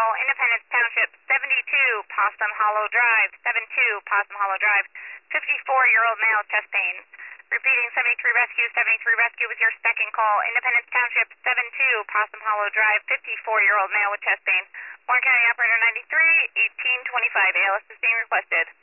call, Independence Township, 72 Possum Hollow Drive, 72 Possum Hollow Drive, 54-year-old male, chest pain. Repeating, 73 Rescue with your second call, Independence Township, 72 Possum Hollow Drive, 54-year-old male with chest pain. Warren County Operator 93, 1825, ALS is being requested.